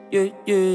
Yeah, yeah.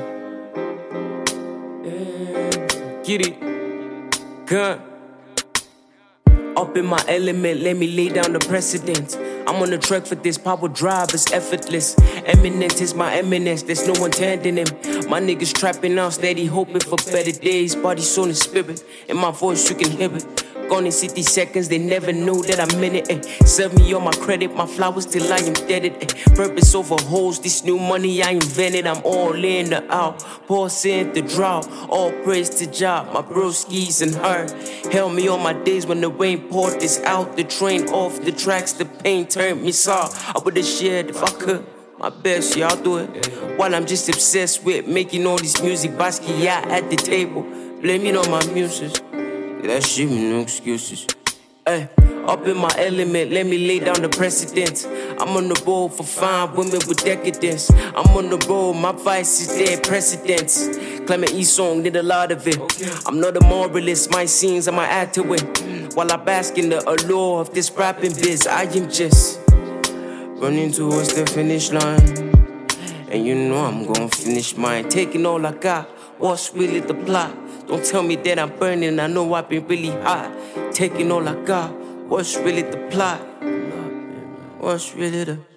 Get it, gun. Up in my element, let me lay down the precedent. I'm on the track for this, power drive is effortless. Eminence is my eminence, there's no one tending him. My niggas trapping out, steady hoping for better days. Body, soul, and spirit, in my voice you can hear it. Gone in 60 seconds, they never knew that I'm in it. Serve me all my credit, my flowers till I am deaded. Purpose over hoes, this new money I invented. I'm all in the out, pause in the drought. All praise to job, my broskies and her. Held me on my days when the rain poured this out. The train off the tracks, the pain turned me sour. I would've shared if I could. My best, y'all do it. While I'm just obsessed with making all this music, Basquiat at the table, blaming on my muses. That shit, no excuses. Ay, up in my element, let me lay down the precedent. I'm on the road for fine women with decadence. I'm on the road, my vice is their precedence. Clement E song did a lot of it. I'm not a moralist, my scenes I might add to it. While I bask in the allure of this rapping biz, I am just running towards the finish line. And you know I'm gonna finish mine. Taking all I got, what's really the plot? Don't tell me that I'm burning, I know I've been really hot. Taking all I got, what's really the plot? What's really the